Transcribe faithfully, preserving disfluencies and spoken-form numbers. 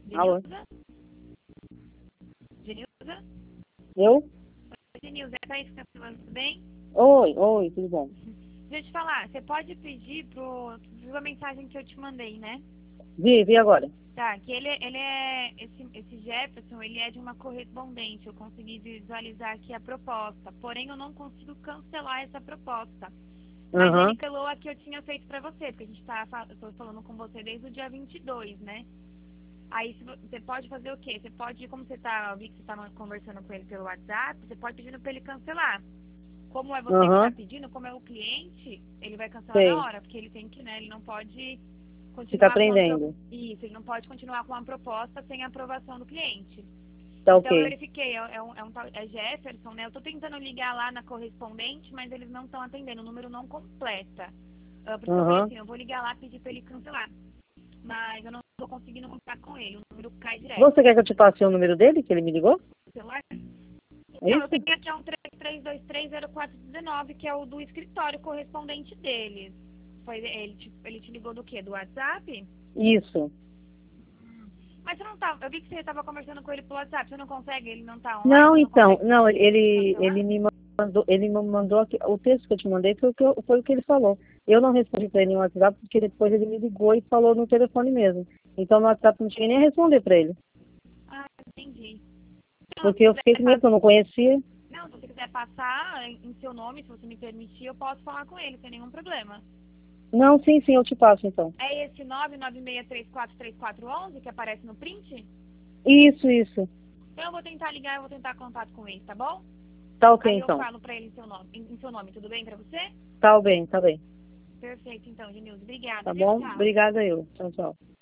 Alô? Genilza? Genilza? Eu? Oi, Genilza, é a Thaís que tá falando, tudo bem? Oi, oi, tudo bom? Deixa eu te falar, você pode pedir pro... viu a mensagem que eu te mandei, né? Vi, vi agora. Tá, que ele, ele é... Esse, esse Jefferson, ele é de uma correspondente. Eu consegui visualizar aqui a proposta. Porém, eu não consigo cancelar essa proposta. Mas Aham, ele cancelou a que eu tinha feito pra você, porque a gente tá... fa- Eu tô falando com você desde o dia vinte e dois, né? Aí se vo- você pode fazer o quê? Você pode, como você tá, eu vi que você tá conversando com ele pelo WhatsApp, você pode pedir pra ele cancelar. Como é você que tá aham, pedindo, como é o cliente, ele vai cancelar na sei. hora, porque ele tem que, né, ele não pode Fica continuar com uma pro... aprendendo. Isso, ele não pode continuar com uma proposta sem a aprovação do cliente. Tá Então eu ok. verifiquei, é, é um, é um tal- é Jefferson, né? Eu tô tentando ligar lá na correspondente, mas eles não estão atendendo, o número não completa. Ah, por isso que eu falei Aham. assim, eu vou ligar lá e pedir pra ele cancelar. Mas eu não tô conseguindo contar com ele, o número cai direto. Você quer que eu te passe o número dele, que ele me ligou? O celular? É Então, eu isso? tenho aqui um três três dois três zero quatro um nove, que é o do escritório correspondente deles. Foi, ele, te, ele te ligou do quê? Do WhatsApp? Isso. Mas você não tá. Eu vi que você estava conversando com ele pelo WhatsApp. Você não consegue? Ele não tá online? Não, Você não então, consegue não, pedir pra ele ele, cancelar? ele me mandou, ele me mandou aqui, o texto que eu te mandei foi o que, eu- foi o que ele falou. Eu não respondi pra ele no WhatsApp, porque depois ele me ligou e falou no telefone mesmo. Então no WhatsApp não tinha nem a responder pra ele. Ah, entendi. Então, se Porque eu você fiquei quiser com medo, passar, que eu não conhecia. não, se você quiser passar em, em seu nome, se você me permitir, eu posso falar com ele sem nenhum problema. Não, sim, sim, eu te passo então. É esse nove nove seis três quatro três quatro um um que aparece no print? Isso, isso. Então eu vou tentar ligar, eu vou tentar contato com ele, tá bom? Tá ok Aí eu então. falo pra ele em seu nome, em, em seu nome, tudo bem pra você? Tá bem, tá bem. Perfeito, então, Genilson. Obrigada, Tá viu? bom? Obrigada eu. Tchau, tchau.